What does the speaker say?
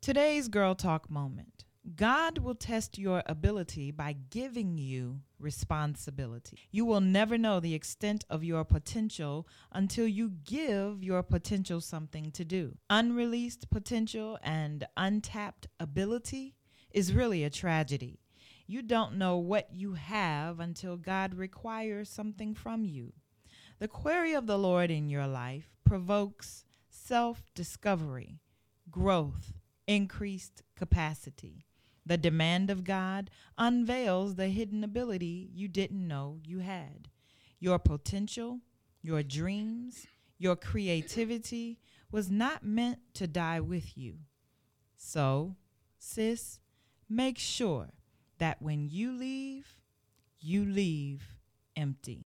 Today's Girl Talk moment. God will test your ability by giving you responsibility. You will never know the extent of your potential until you give your potential something to do. Unreleased potential and untapped ability is really a tragedy. You don't know what you have until God requires something from you. The query of the Lord in your life provokes self-discovery, growth, increased capacity. The demand of God unveils the hidden ability you didn't know you had. Your potential, your dreams, your creativity was not meant to die with you. So, sis, make sure that when you leave empty.